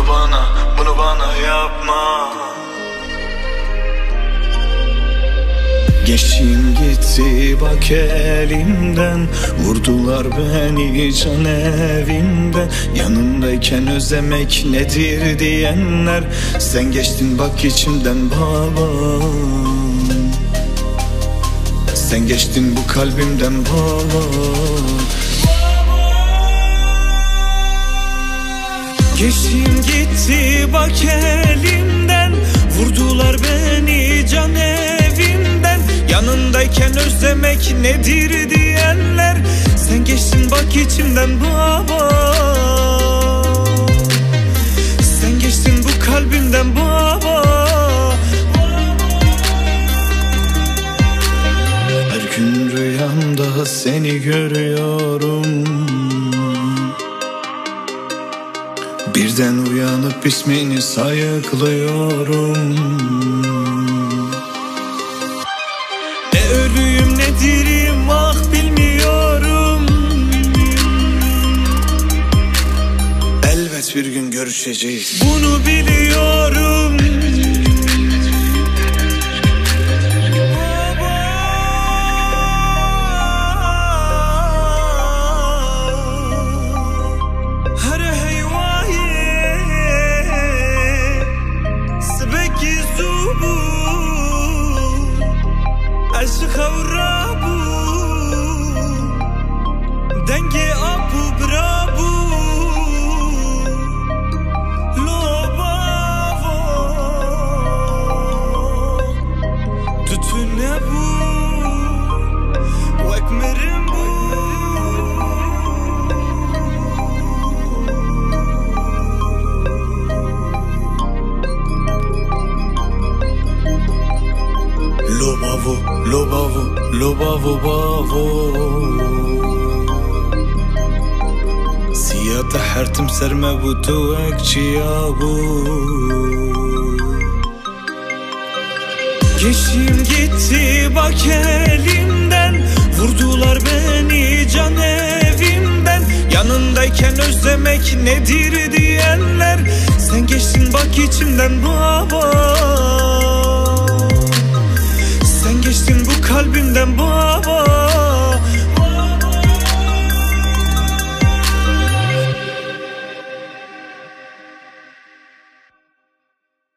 bunu bana yapma. Geçtim gitti bak elimden, vurdular beni can evimden. Yanımdayken özlemek nedir diyenler, sen geçtin bak içimden baba. Sen geçtin bu kalbimden baba. Geçtim gitti bak elimden, vurdular beni can evimden. Yanındayken özlemek nedir diyenler, sen geçtin bak içimden baba. Sen geçtin bu kalbimden baba. Her gün rüyamda seni görüyorum. Birden uyanıp ismini sayıklıyorum. Ne ölüyüm ne diriyim ah bilmiyorum. Elbet bir gün görüşeceğiz, bunu biliyorum. Lo bavo Siyah تحرتم سرمه bu توك ciyabu. Geçtim gitti bak elimden, vurdular beni can evimden. Yanındayken özlemek nedir diyenler, sen geçtin bak içimden baba. Sen geçtin bu kalbimden baba.